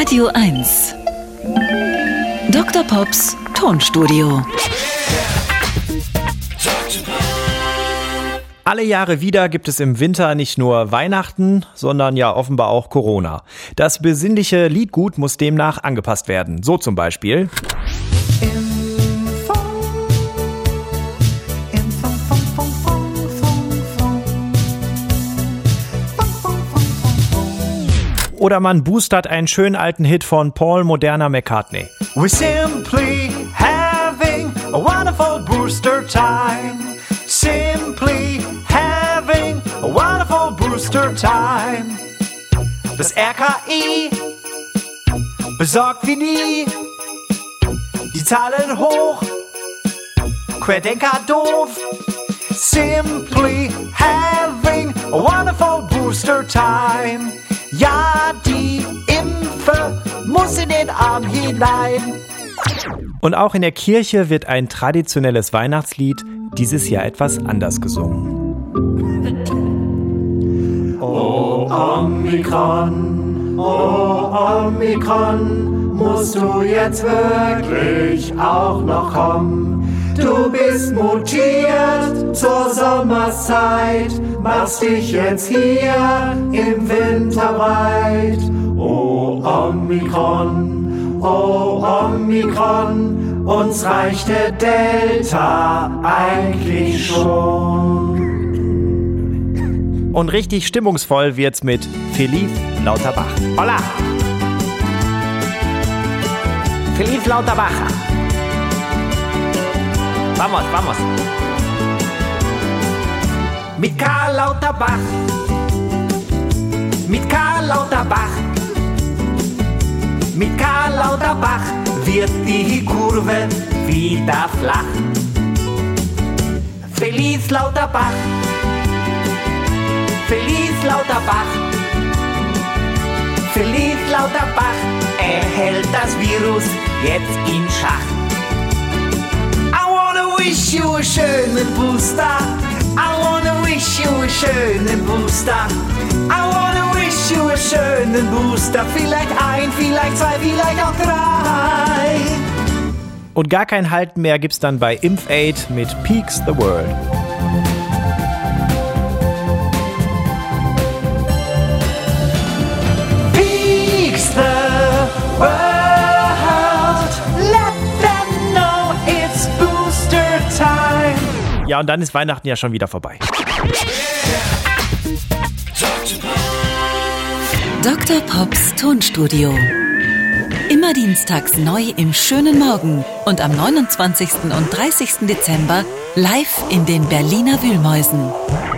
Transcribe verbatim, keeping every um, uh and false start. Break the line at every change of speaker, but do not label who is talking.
Radio eins. Doktor Pops Tonstudio.
Alle Jahre wieder gibt es im Winter nicht nur Weihnachten, sondern ja offenbar auch Corona. Das besinnliche Liedgut muss demnach angepasst werden. So zum Beispiel. Oder man boostert einen schönen alten Hit von Paul Moderna McCartney.
We're simply having a wonderful booster time. Simply having a wonderful booster time. Das R K I besorgt wie nie. Die Zahlen hoch, Querdenker doof. Simply having a wonderful booster time. Ja, die Impfe muss in den Arm hinein.
Und auch in der Kirche wird ein traditionelles Weihnachtslied dieses Jahr etwas anders gesungen.
Oh Omikron, oh Omikron, musst du jetzt wirklich auch noch kommen? Du bist mutiert zur Sommerszeit, machst dich jetzt hier im Winter breit. Oh Omikron, oh Omikron, uns reicht der Delta eigentlich schon.
Und richtig stimmungsvoll wird's mit Feliz Lauterbach. Hola! Feliz Lauterbach! Vamos, vamos!
Mit Karl Lauterbach, mit Karl Lauterbach, mit Karl Lauterbach wird die Kurve wieder flach. Feliz Lauterbach, Feliz Lauterbach, Feliz Lauterbach, er hält das Virus jetzt in Schach. I wanna wish you a schönen Booster. I wanna wish you a schönen Booster. I wanna wish you a schönen Booster. Vielleicht ein, vielleicht zwei, vielleicht auch drei.
Und gar kein Halten mehr gibt's dann bei ImpfAid mit Peaks the World.
Peaks the world. Let them know it's Booster time.
Ja, und dann ist Weihnachten ja schon wieder vorbei.
Doktor Pops Tonstudio. Immer dienstags neu im schönen Morgen und am neunundzwanzigsten und dreißigsten Dezember live in den Berliner Wühlmäusen.